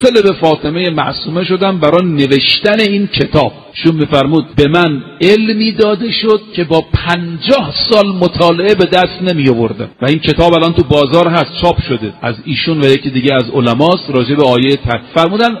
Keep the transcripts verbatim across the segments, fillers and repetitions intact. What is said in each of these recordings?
به فاطمه معصومه شدم برای نوشتن این کتاب. شون میفرمود به من علمی داده شد که با پنجاه سال مطالعه به دست نمی آوردم و این کتاب الان تو بازار هست، چاپ شده از ایشون و یکی دیگه از علماست راجع به آیه تک. فرمودن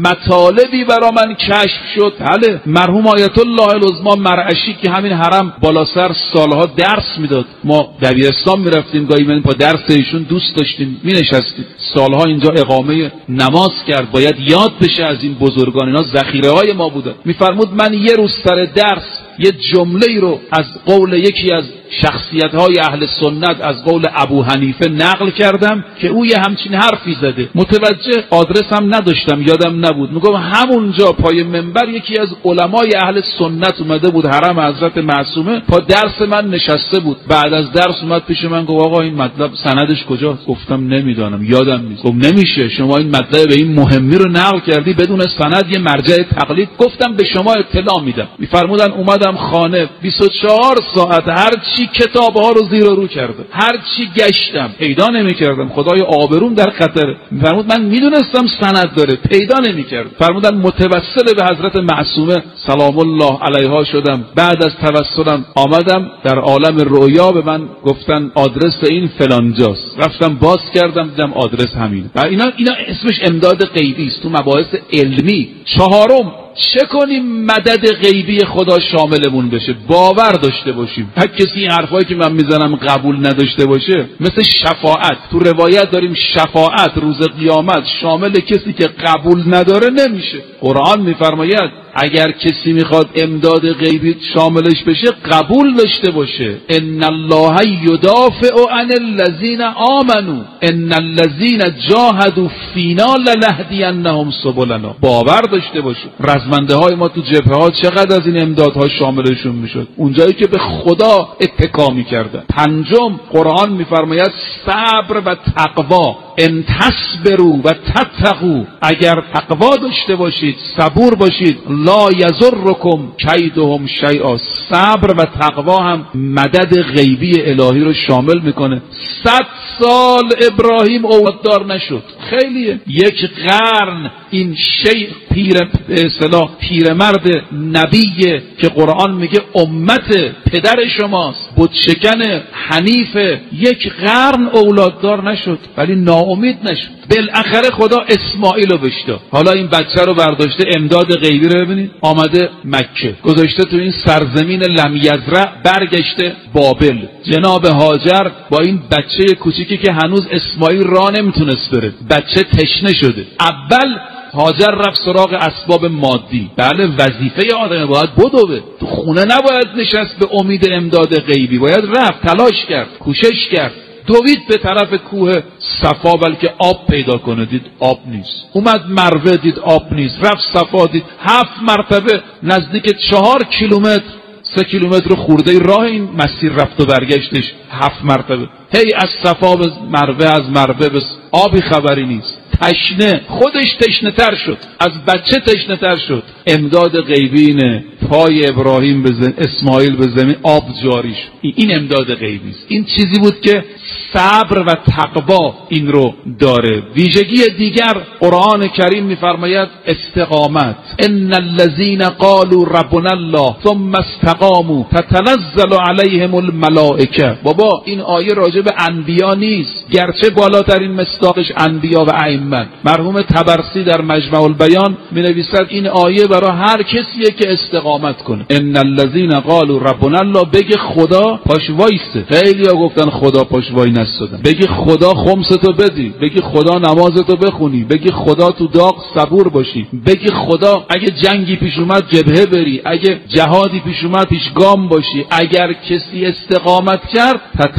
مطالبی برا من کشف شد. بله، مرحوم آیت الله العظما مرعشی که همین حرم بالا سر سالها درس میداد، ما دبیرستان میرفتیم، گاهی من با درس ایشون دوست داشتیم مینشستیم، سالها اینجا اقامه نماز کرد، باید یاد بشه از این بزرگان، اینا ذخیره های ما بودن. میفرمود من یه روز سر درس یه جمله رو از قول یکی از شخصیت‌های اهل سنت از قول ابو حنیفه نقل کردم که او یه همچین حرفی زده، متوجه آدرس هم نداشتم، یادم نبود. میگم همونجا پای منبر یکی از علمای اهل سنت اومده بود حرم حضرت معصومه، پا درس من نشسته بود، بعد از درس اومد پیش من گفت آقا این مطلب سندش کجاست؟ گفتم نمیدونم، یادم نیست. گفت نمیشه شما این مطلب به این مهمی رو نقل کردی بدون سند، یه مرجع تقلید. گفتم به شما اطلاع میدم. میفرمودن اومدم خانه بیست و چهار ساعت هر چی کتاب ها رو زیر و رو کردم، هر چی گشتم پیدا نمی کردم، خدای آبروم در خطر. فرمود من میدونستم سند داره پیدا نمی کردم. فرمودن متوسل به حضرت معصومه سلام الله علیها شدم، بعد از توسلم آمدم در عالم رؤیا به من گفتن آدرس این فلانجاست، رفتم باز کردم دیدم آدرس همینه. و اینا اینا اسمش امداد غیبی است تو مباحث علمی. چهارم، چه کنیم مدد غیبی خدا شاملمون بشه، باور داشته باشیم. هر کسی این حرفایی که من میزنم قبول نداشته باشه، مثل شفاعت، تو روایت داریم شفاعت روز قیامت شامل کسی که قبول نداره نمیشه. قرآن میفرماید اگر کسی میخواد امداد غیبی شاملش بشه قبول داشته باشه. ان الله یدافع عن الذین آمنوا ان الذین جاهدوا فینا لنهدینهم سبلنا. باور داشته باشه. رزمنده های ما تو جبهه ها چقدر از این امدادها شاملشون میشد، اونجایی که به خدا اتکا میکردن. پنجم، قرآن میفرماید صبر و تقوا، ان تصبروا و تتقوا، اگر تقوا داشته باشید صبور باشید، لا یضرکم کیدهم شیئا. صبر و تقوا هم مدد غیبی الهی رو شامل میکنه. صد سال ابراهیم اولاددار نشد، خیلیه. یک قرن این شیخ پیر به اصطلاح پیرمرد نبیه که قرآن میگه امت پدر شماست، بتشکن حنیفه، یک قرن اولاددار نشد ولی ناامید نشد. بالاخره خدا اسماعیل رو بهش داد. حالا این بچه رو برداشته، امداد غیبی رو ببینید، آمده مکه، گذاشته تو این سرزمین لم یزرع، برگشته بابل. جناب هاجر با این بچه کوچیکی که هنوز اسماعیل راه نمیتونست بره، بچه تشنه شده. اول هاجر رفت سراغ اسباب مادی. بله، وظیفه آدم باید بدوه، تو خونه نباید نشست به امید امداد غیبی، باید رفت تلاش کرد، کوشش کرد، دوید به طرف کوه صفا بلکه آب پیدا کنه، دید آب نیست. اومد مروه، دید آب نیست. رفت صفا، دید هفت مرتبه نزدیک چهار کیلومتر سه کیلومتر خورده راه این مسیر رفت و برگشتش هفت مرتبه. هی از صفا به مروه، از مروه به آبی خبری نیست. تشنه، خودش تشنه تر شد، از بچه تشنه تر شد. امداد غیبی اینه، پای ابراهیم به زمین، اسماعیل به زمین، آب جاری شد. این امداد غیبی است. این چیزی بود که صبر و تقوا این رو داره. ویژگی دیگر قرآن کریم میفرماید استقامت. ان الذين قالوا ربنا الله ثم استقاموا تتنزل عليهم الملائکه. بابا این آیه راجع به انبیا نیست، گرچه بالاترین مصداقش انبیا و ائمه. مرحوم طبرسی در مجمع البیان مینویسد این آیه برای هر کسیه که استقامت کنه. ان الذين قالوا ربنا الله، بگه خدا پاش وایسه. خیلی‌ها گفتن خدا پاش وای نستادن. بگی خدا خمستو بدی، بگی خدا نمازتو بخونی، بگی خدا تو داغ صبور باشی، بگی خدا اگه جنگی پیش اومد جبهه بری، اگه جهادی پیش اومد پیشگام باشی. اگر کسی استقامت کرد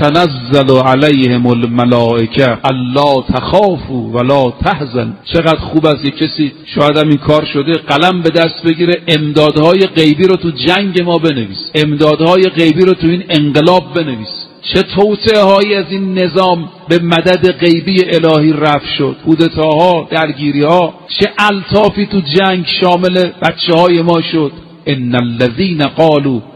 تتنزل علیهم الملائکه الا تخافوا ولا تحزن. چقدر خوب است یک کسی، شاید هم این کار شده، قلم به دست بگیره امدادهای غیبی رو تو جنگ ما بنویس، امدادهای غیبی رو تو این انقلاب بنویس. چه توطئه هایی از این نظام به مدد غیبی الهی رفت شد، کودتاها، درگیری‌ها، چه الطافی تو جنگ شامل بچه‌های ما شد. ان الذين قالوا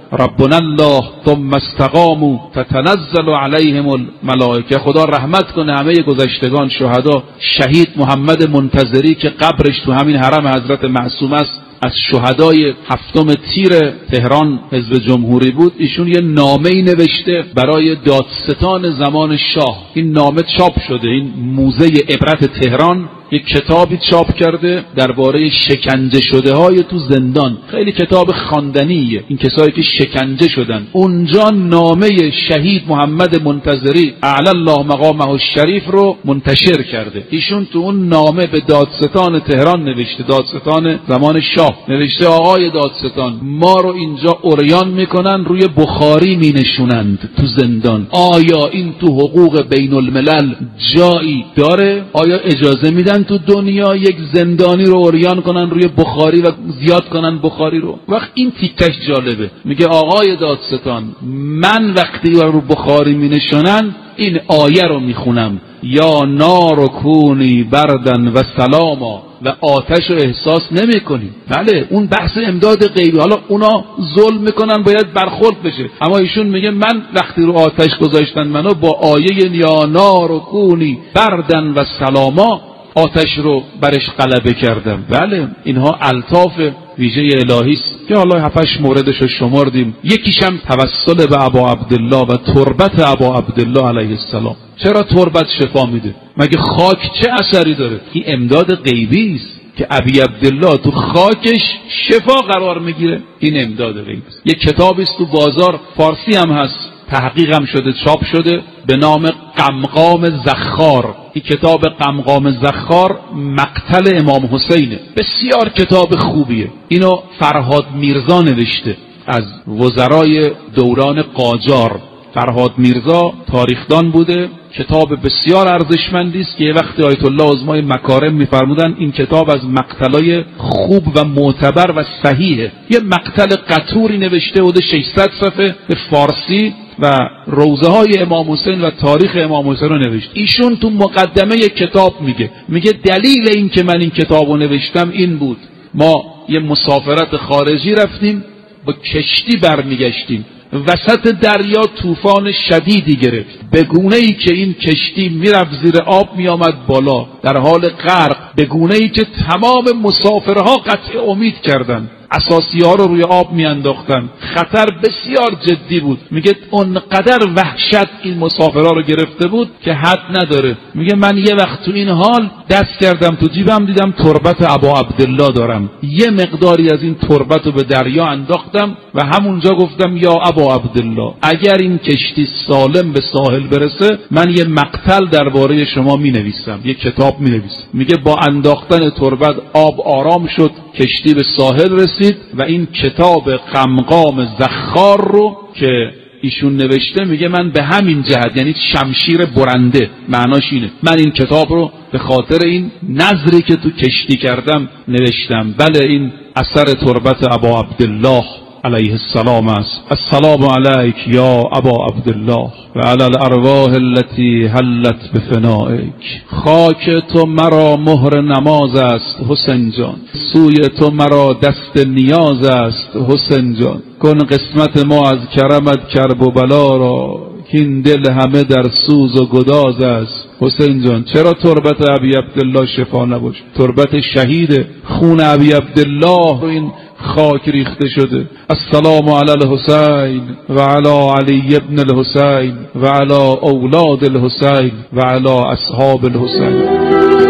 ربنا الله ثم استقاموا تتنزل علیهم الملائکه. خدا رحمت کنه همه گذشتگان شهدا. شهید محمد منتظری که قبرش تو همین حرم حضرت معصوم است، از شهدای هفتم تیر تهران حزب جمهوری بود. ایشون یه نامه‌ای نوشته برای دادستان زمان شاه. این نامه چاپ شده، این موزه عبرت تهران یک کتابی چاپ کرده درباره شکنجه شده های تو زندان. خیلی کتاب خواندنیه. این کسایی که شکنجه شدن، اونجا نامه شهید محمد منتظری اعلی الله مقامه الشریف رو منتشر کرده. ایشون تو اون نامه به دادستان تهران نوشته، دادستان زمان شاه نوشته آقای دادستان، ما رو اینجا عریان میکنن، روی بخاری مینشونند تو زندان. آیا این تو حقوق بین الملل جایی داره؟ آیا اجازه میدن تو دنیا یک زندانی رو عریان کنن روی بخاری و زیاد کنن بخاری رو؟ وقت این تیکش جالبه. میگه آقای دادستان، من وقتی رو بخاری مینشونن این آیه رو میخونم، یا نار کونی بردن و سلاما، و آتش رو احساس نمی کنی. بله اون بحث امداد غیبی، حالا اونا ظلم میکنن باید برخورد بشه، اما ایشون میگه من وقتی رو آتش گذاشتن منو با آیه یا نار کونی بردن و سلاما آتش رو برش غلبه کردم. بله اینها الطاف ویژه الهی است که حالا هفتش موردش رو شمردیم. یکیشم توسل به ابا عبدالله و تربت ابا عبدالله علیه السلام. چرا تربت شفا میده؟ مگه خاک چه اثری داره؟ این امداد غیبی است که ابی عبدالله تو خاکش شفا قرار میگیره. این امداد غیبی است. یک کتابی است تو بازار، فارسی هم هست، تحقیق هم شده، چاپ شده، به نام قمقام زخار. این کتاب قمقام زخار مقتل امام حسینه. بسیار کتاب خوبیه. اینو فرهاد میرزا نوشته از وزرای دوران قاجار. فرهاد میرزا تاریخدان بوده. کتاب بسیار ارزشمندی است که یه وقتی آیت الله عظمای مکارم میفرمودن این کتاب از مقتلای خوب و معتبر و صحیحه. یه مقتل قطوری نوشته بوده ششصد صفحه به فارسی و روزه های امام حسین و تاریخ امام حسین رو نوشت. ایشون تو مقدمه یک کتاب میگه میگه دلیل این که من این کتاب رو نوشتم این بود، ما یه مسافرت خارجی رفتیم، با کشتی برمیگشتیم، وسط دریا طوفان شدیدی گرفت، به گونه‌ای که این کشتی میرفت زیر آب میآمد بالا در حال غرق، به گونه‌ای که تمام مسافرها قطع امید کردند، اساسی ها رو روی آب میانداختن، خطر بسیار جدی بود. میگه اونقدر وحشت این مسافرها رو گرفته بود که حد نداره. میگه من یه وقت تو این حال دست کردم تو جیبم، دیدم تربت ابا عبدالله دارم، یه مقداری از این تربت رو به دریا انداختم و همونجا گفتم یا ابا عبدالله اگر این کشتی سالم به ساحل برسه من یه مقتل درباره شما می نویسم، یه کتاب می نویسم. میگه با انداختن تربت آب آرام شد، کشتی به ساحل رسید و این کتاب قمقام زخار رو که ایشون نوشته میگه من به همین جهت، یعنی شمشیر برنده معناش اینه، من این کتاب رو به خاطر این نظری که تو کشتی کردم نوشتم. بله این اثر تربت ابا عبدالله علیه السلام است. السلام علیک یا ابا عبدالله و علی الارواح التي حلت بفنائک. خاک تو مرا مهر نماز است حسین جان، سوی تو مرا دست نیاز است حسین جان. کن قسمت ما از کرمت کرب و بلا را، که این دل همه در سوز و گداز است حسین جان. چرا تربت ابی عبدالله شفا نباشه؟ تربت شهید، خون ابی عبدالله رو این خاک ریخته شده. السلام علی الحسین و علی علی ابن الحسین و علی اولاد الحسین و علی اصحاب الحسین.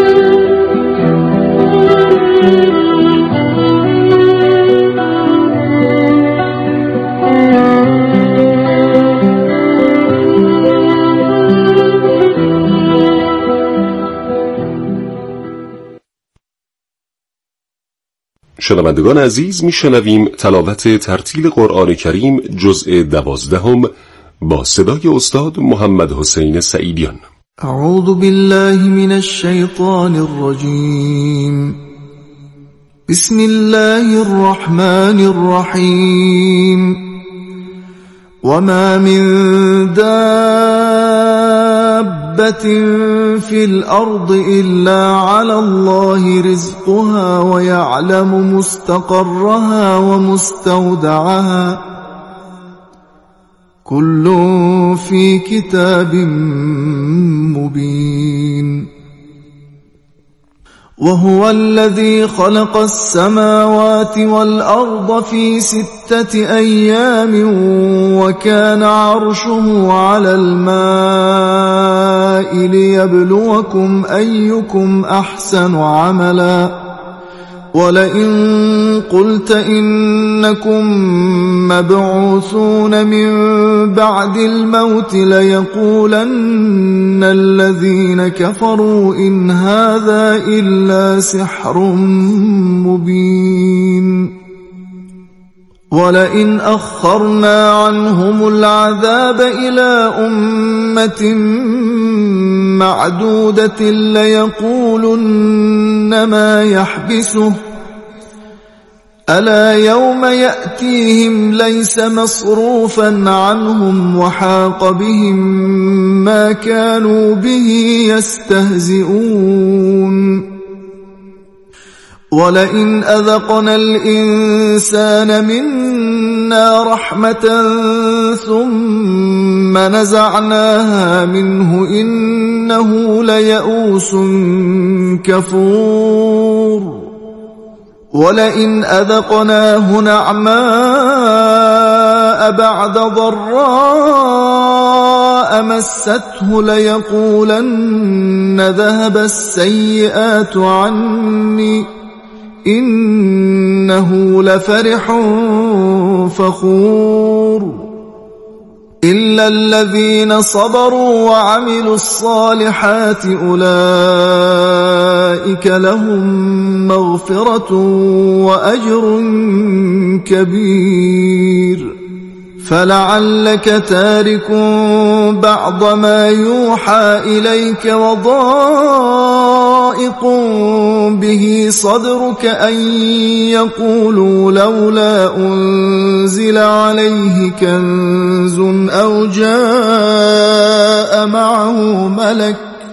شنوندگان عزیز، میشنویم تلاوت ترتیل قرآن کریم جزء دوازدهم با صدای استاد محمد حسین سعیدیان. اعوذ بالله من الشیطان الرجیم. بسم الله الرحمن الرحیم. وما من دابة في الأرض إلا على الله رزقها ويعلم مستقرها ومستودعها كل في كتاب مبين. وهو الذي خلق السماوات والأرض في ستة أيام وكان عرشه على الماء ليبلوكم أيكم أحسن عملا. ولئن قلت إنكم مبعوثون من بعد الموت ليقولن الذين كفروا إن هذا إلا سحر مبين. ولئن أخرنا عنهم العذاب إلى أمة معدودة ليقولن ما يحبسه ألا يوم يأتيهم ليس مصروفا عنهم وحاق بهم ما كانوا به يستهزئون. ولئن أذقنا الإنسان منا رحمة ثم نزعناها منه إنه ليئوس كفور. ولئن أذقناه نعماء بعد ضراء مسته ليقولن ذهب السيئات عني إنه لفرح فخور. إلا الذين صبروا وعملوا الصالحات أولئك لهم مغفرة وأجر كبير. فلعلك تارك بعض ما يوحى إليك وضائق به صدرك أن يقولوا لولا أنزل عليه كنز أو جاء معه ملك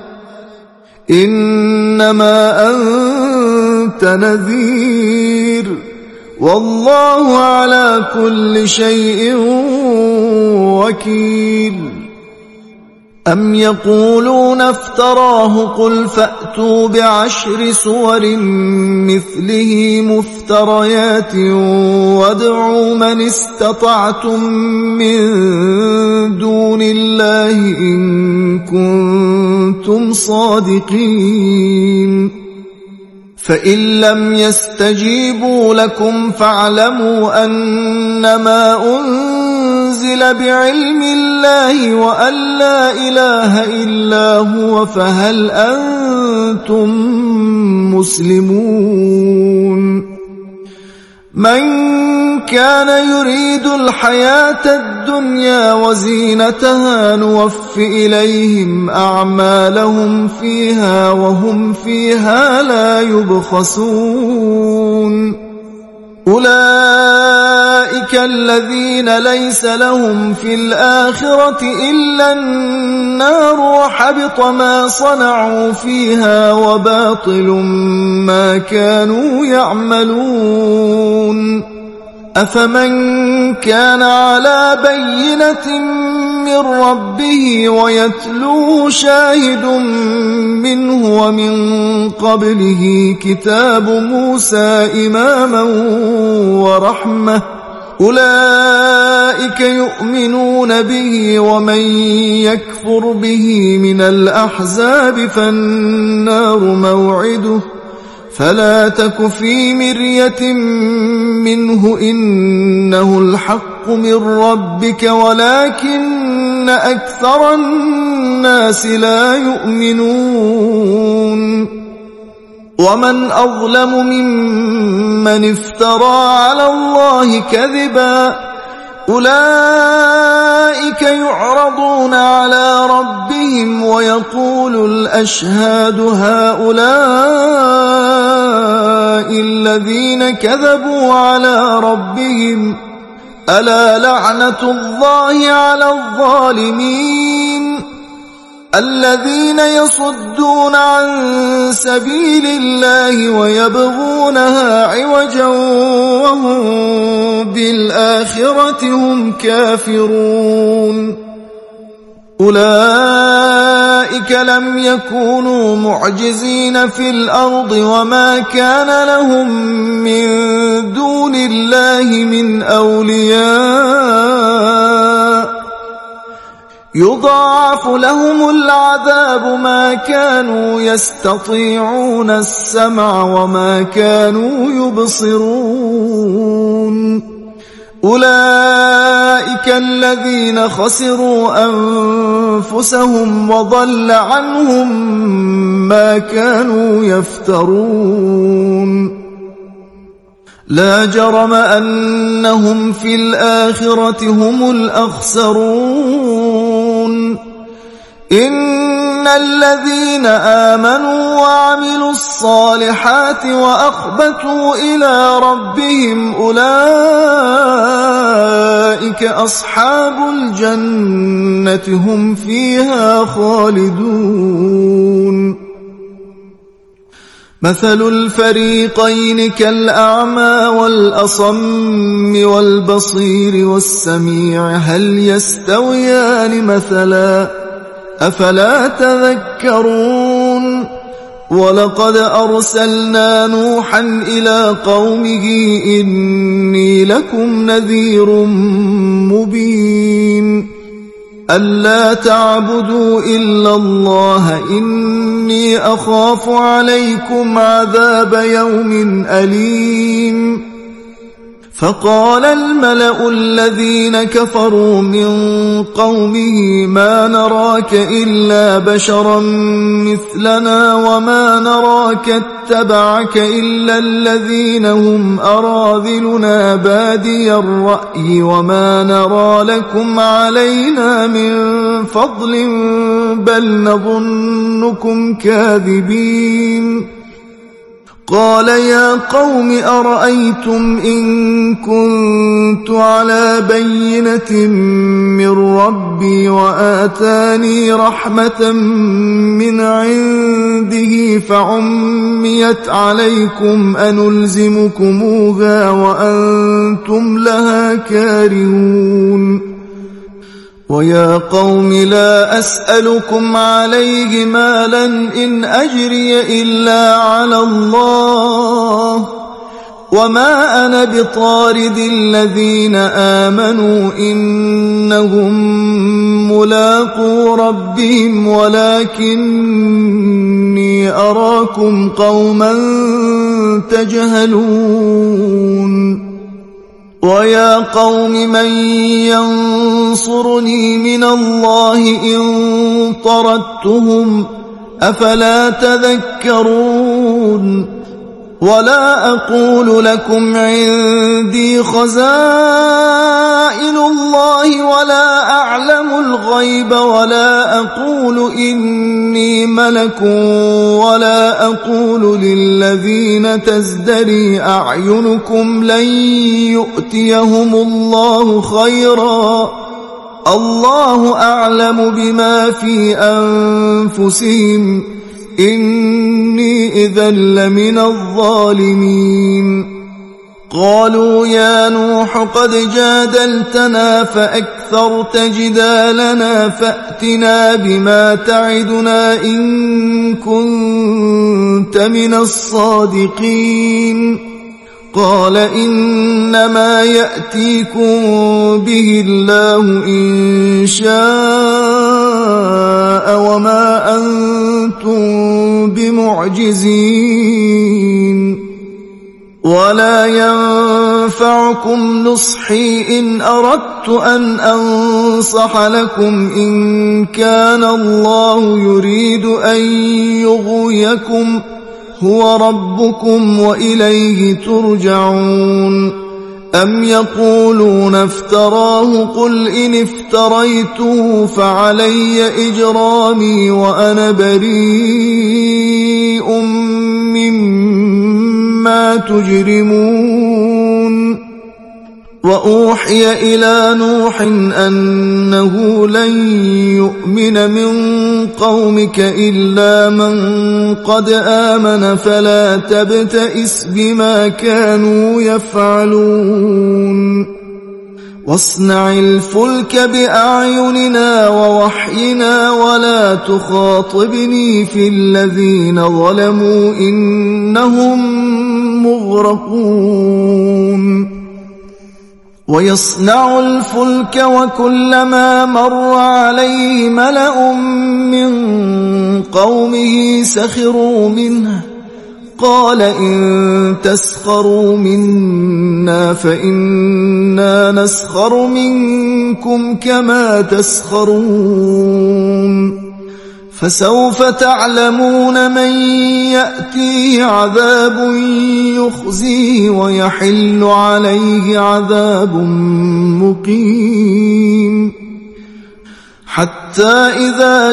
إنما أنت نذير والله على كل شيء وكيل. أم يقولون افتراه قل فأتوا بعشر سور مثله مفتريات وادعوا من استطعتم من دون الله إن كنتم صادقين. فإن لم يستجيبوا لكم فاعلموا أنما أنزل بعلم الله وأن لا إله إلا هو فهل أنتم مسلمون. من كان يريد الحياة الدنيا وزينتها نوف إليهم أعمالهم فيها وهم فيها لا يبخسون. أولئك الذين ليس لهم في الآخرة إلا النار وحبط ما صنعوا فيها وباطل ما كانوا يعملون. أفمن كان على بينة من ربه ويتلوه شاهد منه ومن قبله كتاب موسى إماما ورحمة أولئك يؤمنون به ومن يكفر به من الأحزاب فالنار موعده فلا تك في مرية منه إنه الحق من ربك ولكن أكثر الناس لا يؤمنون. ومن أظلم ممن افترى على الله كذبا أولئك يعرضون على ربهم ويقول الأشهاد هؤلاء الذين كذبوا على ربهم ألا لعنة الله على الظالمين. الذين يصدون عن سبيل الله ويبغونها عوجا وهم بالآخرة هم كافرون أولئك لم يكونوا معجزين في الأرض وما كان لهم من دون الله من أولياء يضاعف لهم العذاب ما كانوا يستطيعون السمع وما كانوا يبصرون أولئك الذين خسروا أنفسهم وضل عنهم ما كانوا يفترون لا جرم أنهم في الآخرة هم الأخسرون إن الذين آمنوا وعملوا الصالحات وأخبتوا إلى ربهم أولئك أصحاب الجنة هم فيها خالدون مثل الفريقين كالأعمى والأصم والبصير والسميع هل يستويان مثلا أفلا تذكرون ولقد أرسلنا نوحا إلى قومه إني لكم نذير مبين ألا تعبدوا إلا الله إني أخاف عليكم عذاب يوم أليم فقال الملأ الذين كفروا من قومه ما نراك إلا بشرا مثلنا وما نراك اتبعك إلا الذين هم أراذلنا بادي الرأي وما نرى لكم علينا من فضل بل نظنكم كاذبين قال يا قوم أرأيتم إن كنت على بينة من ربي وآتاني رحمة من عنده فعميت عليكم أنلزمكموها وأنتم لها كارهون ويا قوم لا أسألكم عليه مالا إن أجري إلا على الله وما أنا بطارد الذين آمنوا إنهم ملاقو ربهم ولكني أراكم قوما تجهلون ويا قوم من ينصرني من الله إن طردتهم أفلا تذكرون ولا أقول لكم عندي خزائن الله ولا أعلم الغيب ولا أقول إني ملك ولا أقول للذين تزدري أعينكم لن يؤتيهم الله خيرا الله أعلم بما في أنفسهم إني إذا لمن الظالمين قالوا يا نوح قد جادلتنا فأكثرت جدالنا فأتنا بما تعدنا إن كنت من الصادقين قال إنما يأتيكم به الله إن شاء وما أنتم بمعجزين ولا ينفعكم نصحي إن أردت أن أنصح لكم إن كان الله يريد أن يغويكم هو ربكم وإليه ترجعون أم يقولون افتراه قل إن افتريته فعلي إجرامي وأنا بريء مما تجرمون وأوحي إلى نوح أنه لن يؤمن من قومك إلا من قد آمن فلا تبتئس بما كانوا يفعلون واصنع الفلك بأعيننا ووحينا ولا تخاطبني في الذين ظلموا إنهم مغرقون ويصنع الفلك وكلما مر عليه ملأ من قومه سخروا منه قال إن تسخروا منا فإنا نسخر منكم كما تسخرون فسوف تعلمون من يأتيه عذاب يخزيه ويحل عليه عذاب مقيم حتى إذا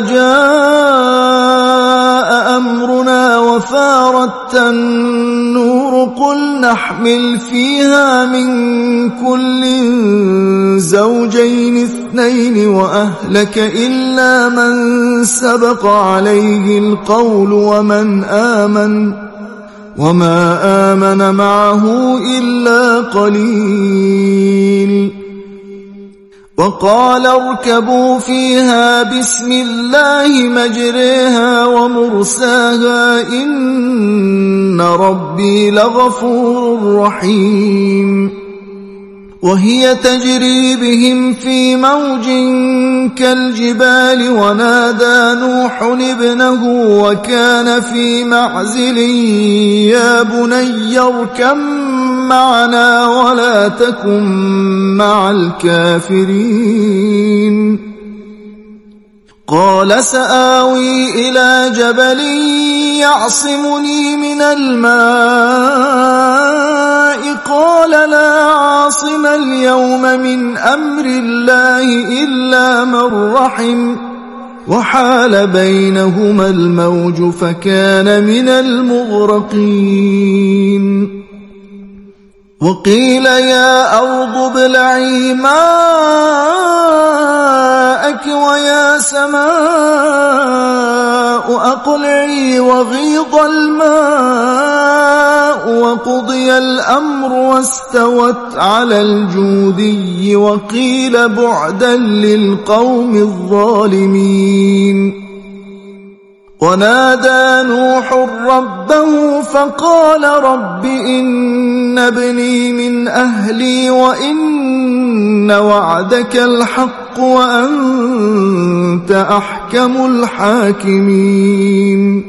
جاء أمرنا وفارت النور قل نحمل فيها من كل زوجين اثنين وأهلك إلا من سبق عليه القول ومن آمن وما آمن معه إلا قليل وقال اركبوا فيها بسم الله مجريها ومرساها إن ربي لغفور رحيم وهي تجري بهم في موج كالجبال ونادى نوح ابنه وكان في معزل يا بني اركب معنا ولا تكن مع الكافرين قال سآوي إلى جبل يعصمني من الماء قال لا عاصم اليوم من أمر الله إلا من رحم وحال بينهما الموج فكان من المغرقين وقيل يا أرض ابلعي ماءك ويا سماء أقلعي وغيض الماء وقضي الأمر واستوت على الجودي وقيل بعدا للقوم الظالمين ونادى نوح ربه فقال رب إن ابني من أهلي وإن وعدك الحق وأنت أحكم الحاكمين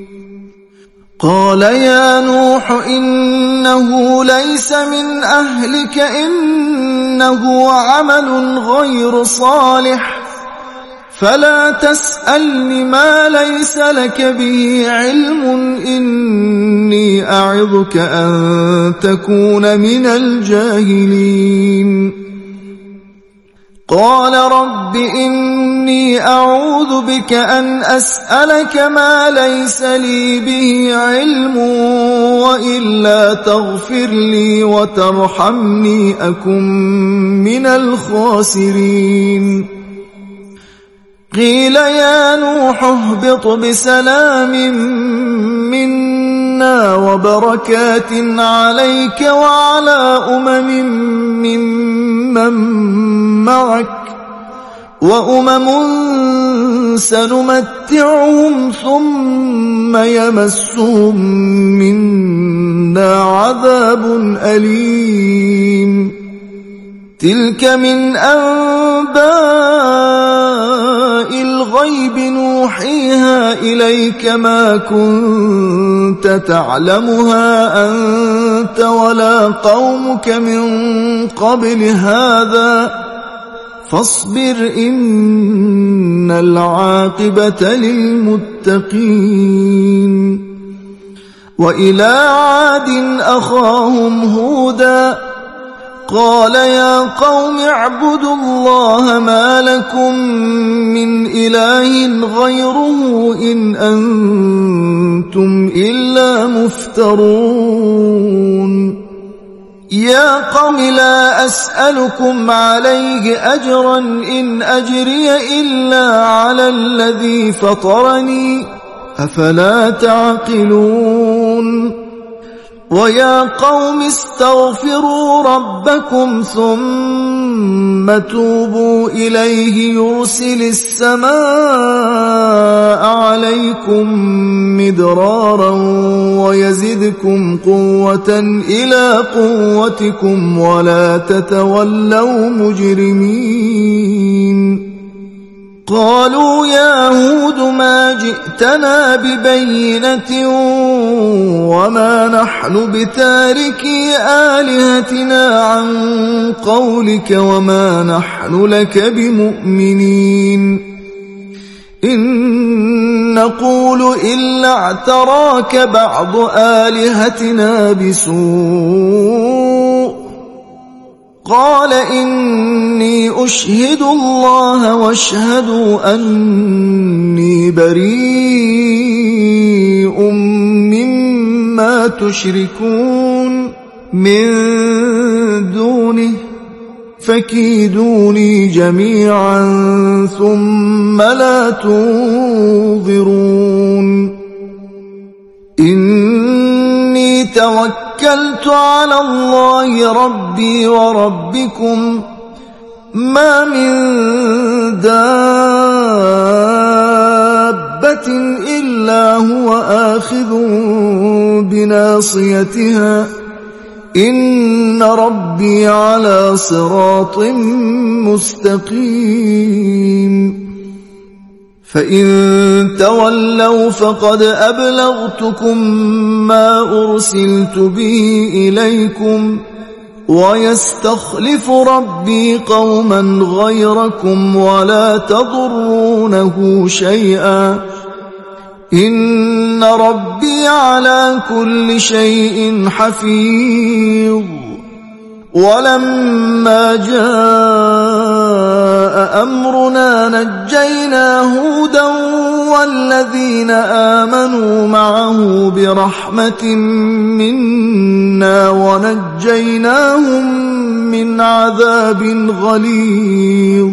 قال يا نوح إنه ليس من أهلك إنه عمل غير صالح فلا تسألني ما ليس لك به علم إني أعظك أن تكون من الجاهلين قال رب إني أعوذ بك أن أسألك ما ليس لي به علم وإلا تغفر لي وترحمني أكن من الخاسرين قيل يا نوح اهبط بسلام منا وبركات عليك وعلى أمم ممن معك وأمم سنمتعهم ثم يمسهم منا عذاب أليم تلك من أنباء الغيب نوحيها إليك ما كنت تعلمها أنت ولا قومك من قبل هذا فاصبر إن العاقبة للمتقين وإلى عاد أخاهم هودا قال يا قوم اعبدوا الله ما لكم من إله غيره إن أنتم إلا مفترون يا قوم لا أسألكم عليه أجرا إن أجري إلا على الذي فطرني أفلا تعقلون ويا قوم استغفروا ربكم ثم توبوا إليه يرسل السماء عليكم مدرارا ويزدكم قوة إلى قوتكم ولا تتولوا مجرمين قالوا يا هود ما جئتنا ببينة وما نحن بتاركي آلهتنا عن قولك وما نحن لك بمؤمنين إن نقول إلا اعتراك بعض آلهتنا بسوء قال إني أشهد الله واشهدوا أني بريء مما تشركون من دونه فكيدوني جميعا ثم لا تنظرون إني توكلت على الله ربي وربكم ما من دابة إلا هو آخذ بناصيتها إن ربي على صراط مستقيم فإن تولوا فقد أبلغتكم ما أرسلت به إليكم ويستخلف ربي قوما غيركم ولا تضرونه شيئا إن ربي على كل شيء حفيظ ولما جاء أمرنا نجينا هودا والذين آمنوا معه برحمة منا ونجيناهم من عذاب غليظ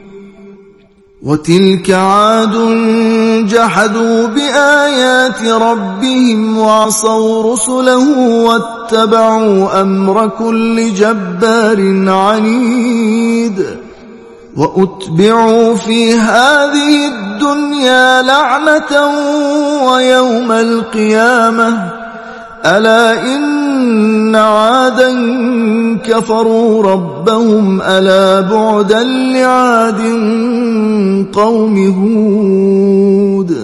وتلك عاد جحدوا بآيات ربهم وعصوا رسله واتبعوا أمر كل جبار عنيد وأتبعوا في هذه الدنيا لعنة ويوم القيامة ألا إن عادا كفروا ربهم ألا بعدا لعاد قوم هود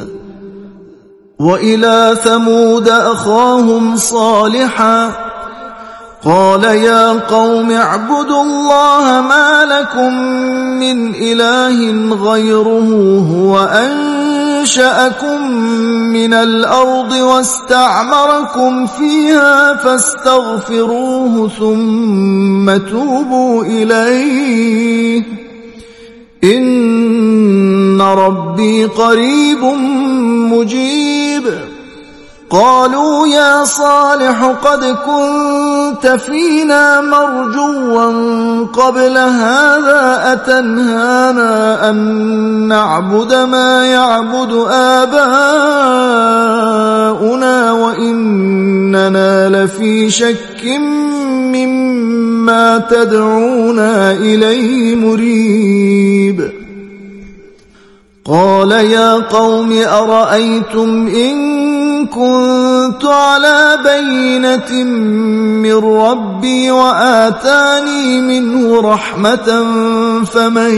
وإلى ثمود أخاهم صالحا قال يا قوم اعبدوا الله ما لكم من إله غيره هو أنشأكم من الأرض واستعمركم فيها فاستغفروه ثم توبوا إليه إن ربي قريب مجيب قالوا يا صالح قد كنت فينا مرجوا قبل هذا أتنهانا أن نعبد ما يعبد آباؤنا وإننا لفي شك مما تدعونا إليه مريب قال يا قوم أرأيتم إن كنت على بينة من ربي وآتاني منه رحمة فمن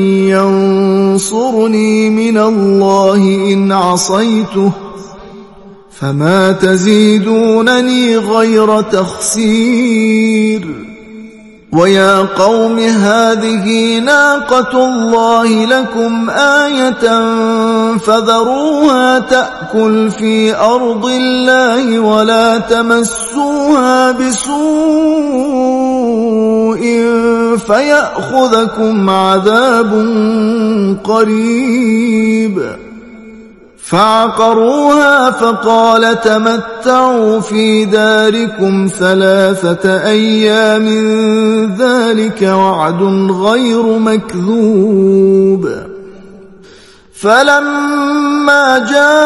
ينصرني من الله إن عصيته فما تزيدونني غير تخسير ويا قوم هذه ناقة الله لكم آية فذروها تأكل في أرض الله ولا تمسوها بسوء فيأخذكم عذاب قريب فعقروها فقال تمتعوا في داركم ثلاثة أيام ذلك وعد غير مكذوب. فلما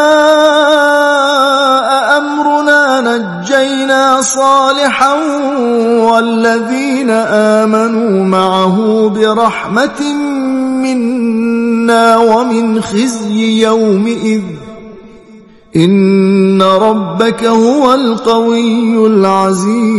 جاء أمرنا نجينا صالحا والذين آمنوا معه برحمة منا ومن خزي يومئذ إن ربك هو القوي العزيز.